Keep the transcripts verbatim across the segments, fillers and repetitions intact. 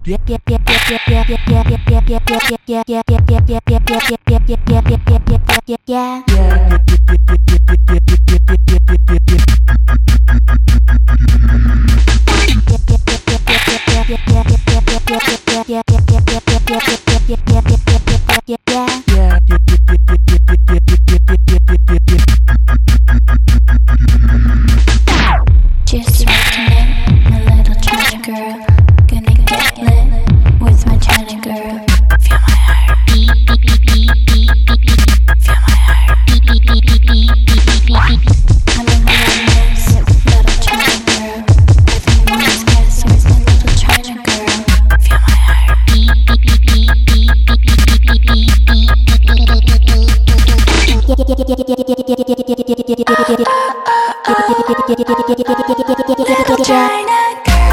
Just recommend my little China girl. Gonna get lit with my China girl. Feel my heart beat, beat, beat, beat, beat, beat, beat. Feel my heart beat, beat, beat, beat, beat, beat, beat, beat. I'm in the nice little China girl. With my nice castles, my little China girl. Feel my heart beat, beat, beat, beat, beat, beat, beat, beat, beat, beat. Little China girl.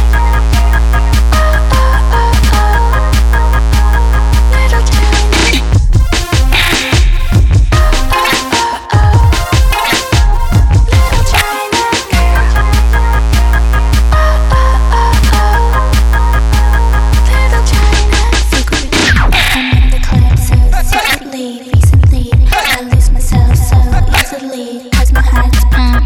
Little China. Little China girl. Little China. Secretly, I'm in the club so secretly. Recently, I lose myself so easily. 'Cause my heart's pump.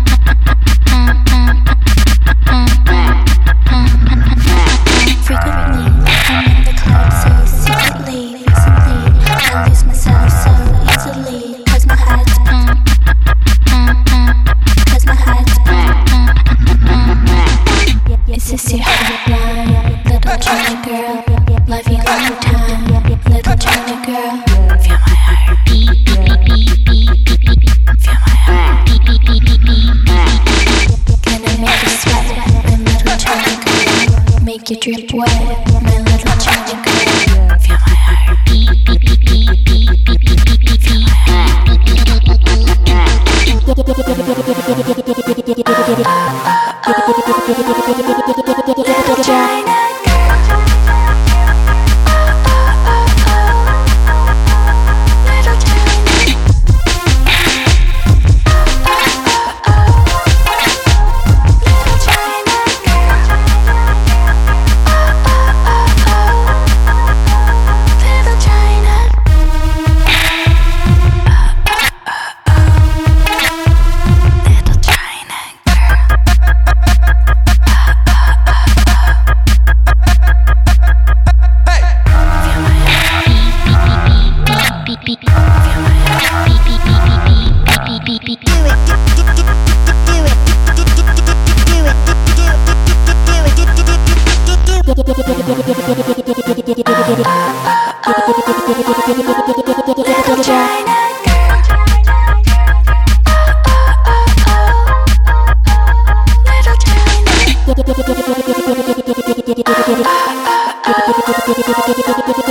Frequently, I'm in the club so secretly. Recently, I lose myself so easily. 'Cause my heart's pump, pump, pump. 'Cause my heart's pump, pump, pump. Is this your hotline, little China girl? Love you long time, little China girl. Feel my heart beat, beat, beat, beat, beat, beat, beat. Feel my heart beat, beat, beat, beat, beat, beat, beat. Gonna make you sweat, my little China girl. Make you drip wet, my little China girl. Feel my heart beat, beat, beat, beat, beat, beat, beat, beat, beat. Feel my heart beat, beat, beat, beat, beat, beat. Little China girl. Little China. Little China girl. Little China. Little China girl. Feel my heart beat, beat, beat, beat, beat, beat. Feel my heart beat, beat, beat, beat, beat, beat, beat, beat. Do it, do it, do it, Little China girl. Little China.